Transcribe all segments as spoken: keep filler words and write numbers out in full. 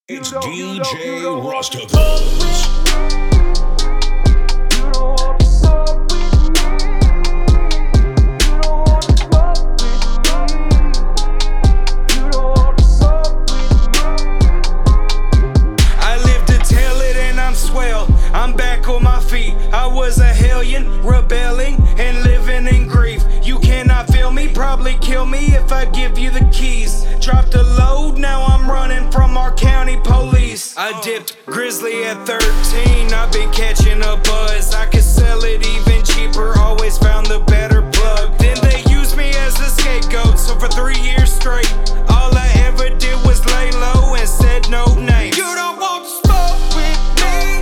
It's D J Rustacles. I'm back on my feet. I was a hellion, rebelling and living in grief. You cannot feel me, probably kill me if I give you the keys. Dropped a load, now I'm running from our county police. I dipped grizzly at thirteen, I've been catching a buzz. I could sell it even cheaper, always found the better plug. Then they used me as a scapegoat, so for three years straight, all I ever did was lay low and said no names. You don't want to smoke with me.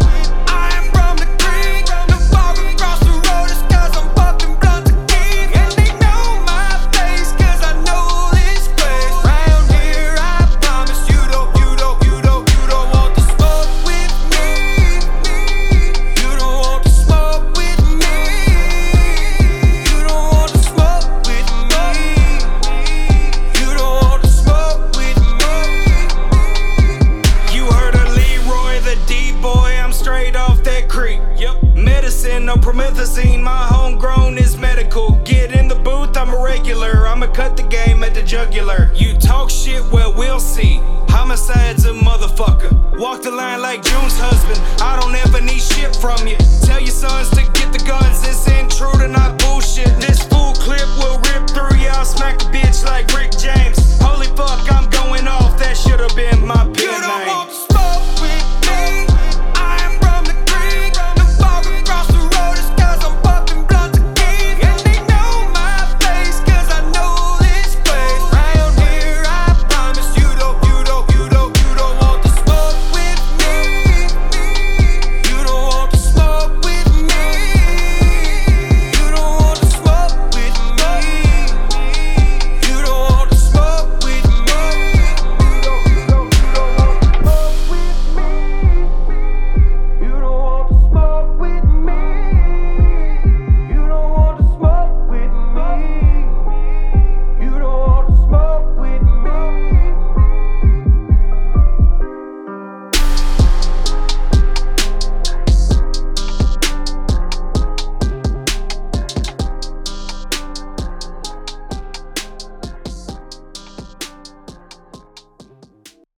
No promethazine, my homegrown is medical. Get in the booth, I'm a regular. I'ma cut the game at the jugular. You talk shit, well, we'll see. Homicide's a motherfucker. Walk the line like June's husband. I don't ever need shit from you. Tell your sons